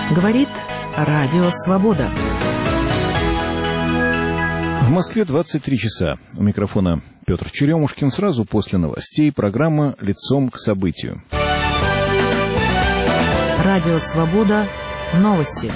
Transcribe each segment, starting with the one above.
Говорит Радио Свобода. В Москве 23 часа. У микрофона Петр Черемушкин. Сразу после новостей программа «Лицом к событию». Радио Свобода. Новости.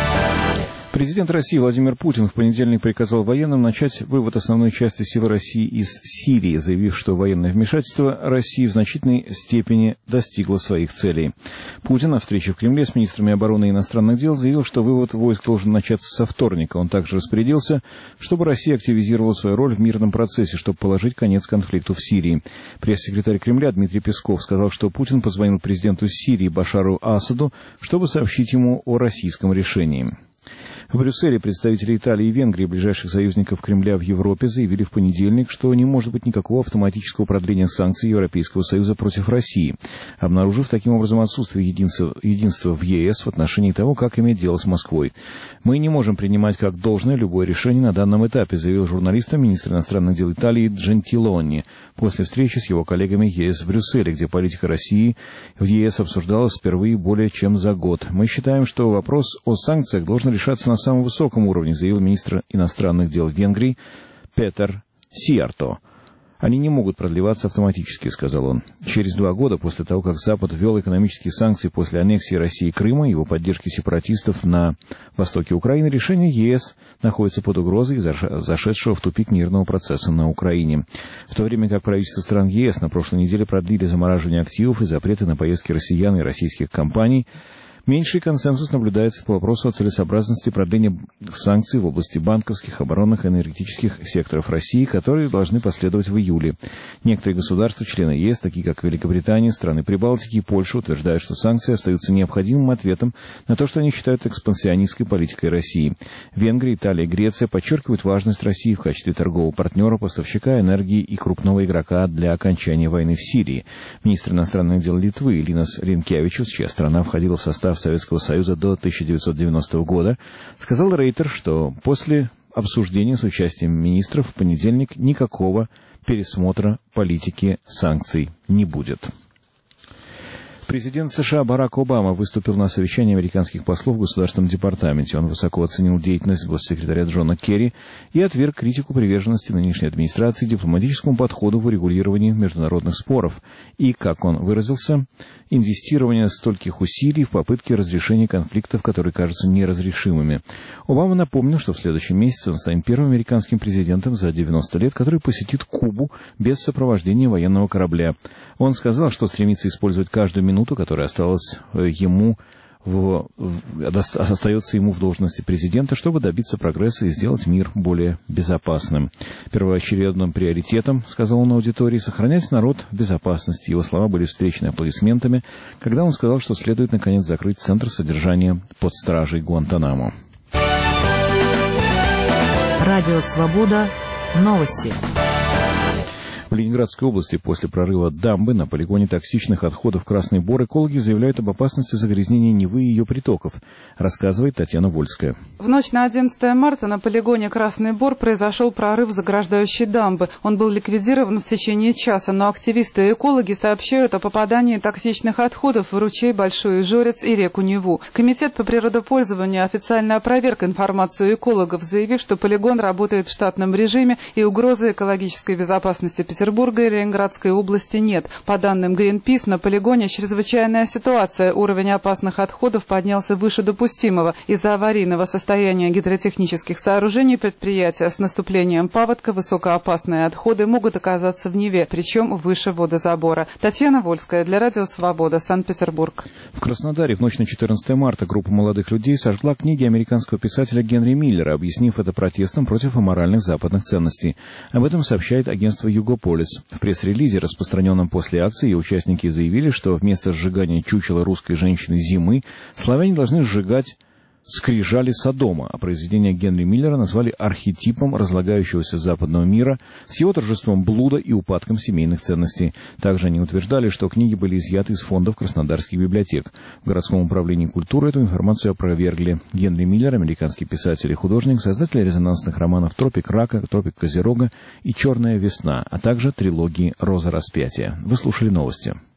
Президент России Владимир Путин в понедельник приказал военным начать вывод основной части сил России из Сирии, заявив, что военное вмешательство России в значительной степени достигло своих целей. Путин на встрече в Кремле с министрами обороны и иностранных дел заявил, что вывод войск должен начаться со вторника. Он также распорядился, чтобы Россия активизировала свою роль в мирном процессе, чтобы положить конец конфликту в Сирии. Пресс-секретарь Кремля Дмитрий Песков сказал, что Путин позвонил президенту Сирии Башару Асаду, чтобы сообщить ему о российском решении. В Брюсселе представители Италии и Венгрии, ближайших союзников Кремля в Европе, заявили в понедельник, что не может быть никакого автоматического продления санкций Европейского Союза против России, обнаружив таким образом отсутствие единства в ЕС в отношении того, как иметь дело с Москвой. «Мы не можем принимать как должное любое решение на данном этапе», заявил журналистам министр иностранных дел Италии Джентилони после встречи с его коллегами ЕС в Брюсселе, где политика России в ЕС обсуждалась впервые более чем за год. «Мы считаем, что вопрос о санкциях должен решаться на самом высоком уровне», заявил министр иностранных дел Венгрии Петер Сиярто. «Они не могут продлеваться автоматически», — сказал он. Через 2 года после того, как Запад ввел экономические санкции после аннексии России Крыма и его поддержки сепаратистов на востоке Украины, решение ЕС находится под угрозой из-за зашедшего в тупик мирного процесса на Украине. В то время как правительства стран ЕС на прошлой неделе продлили замораживание активов и запреты на поездки россиян и российских компаний, меньший консенсус наблюдается по вопросу о целесообразности продления санкций в области банковских, оборонных и энергетических секторов России, которые должны последовать в июле. Некоторые государства, члены ЕС, такие как Великобритания, страны Прибалтики и Польша, утверждают, что санкции остаются необходимым ответом на то, что они считают экспансионистской политикой России. Венгрия, Италия и Греция подчеркивают важность России в качестве торгового партнера, поставщика энергии и крупного игрока для окончания войны в Сирии. Министр иностранных дел Литвы Линас Ринкевичус, чья страна входила в состав Советского Союза до 1990 года, сказал Рейтер, что после обсуждения с участием министров в понедельник никакого пересмотра политики санкций не будет. Президент США Барак Обама выступил на совещании американских послов в Государственном департаменте. Он высоко оценил деятельность госсекретаря Джона Керри и отверг критику приверженности нынешней администрации дипломатическому подходу в урегулировании международных споров и, как он выразился, инвестирование стольких усилий в попытке разрешения конфликтов, которые кажутся неразрешимыми. Обама напомнил, что в следующем месяце он станет первым американским президентом за 90 лет, который посетит Кубу без сопровождения военного корабля. Он сказал, что стремится использовать каждую минуту, которая осталась остается ему в должности президента, чтобы добиться прогресса и сделать мир более безопасным. Первоочередным приоритетом, сказал он аудитории, сохранять народ в безопасности. Его слова были встречены аплодисментами, когда он сказал, что следует наконец закрыть центр содержания под стражей Гуантанамо. Радио Свобода. Новости. В Ленинградской области после прорыва дамбы на полигоне токсичных отходов Красный Бор экологи заявляют об опасности загрязнения Невы и ее притоков, рассказывает Татьяна Вольская. В ночь на 11 марта на полигоне Красный Бор произошел прорыв заграждающей дамбы. Он был ликвидирован в течение часа, но активисты и экологи сообщают о попадании токсичных отходов в ручей Большой Ижорец и реку Неву. Комитет по природопользованию официально опроверг информацию экологов, заявив, что полигон работает в штатном режиме и угрозы экологической безопасности Петербурга и Ленинградской области нет. По данным Greenpeace, на полигоне чрезвычайная ситуация. Уровень опасных отходов поднялся выше допустимого. Из-за аварийного состояния гидротехнических сооружений предприятия с наступлением паводка высокоопасные отходы могут оказаться в Неве, причем выше водозабора. Татьяна Вольская для Радио Свобода, Санкт-Петербург. В Краснодаре в ночь на 14 марта группа молодых людей сожгла книги американского писателя Генри Миллера, объяснив это протестом против аморальных западных ценностей. Об этом сообщает агентство «Югополис». В пресс-релизе, распространенном после акции, ее участники заявили, что вместо сжигания чучела русской женщины Зимы славяне должны сжигать скрижали Содома, а произведение Генри Миллера назвали архетипом разлагающегося западного мира с его торжеством блуда и упадком семейных ценностей. Также они утверждали, что книги были изъяты из фондов краснодарских библиотек. В городском управлении культуры эту информацию опровергли. Генри Миллер, американский писатель и художник, создатель резонансных романов «Тропик рака», «Тропик Козерога» и «Черная весна», а также трилогии «Роза распятия». Вы слушали новости.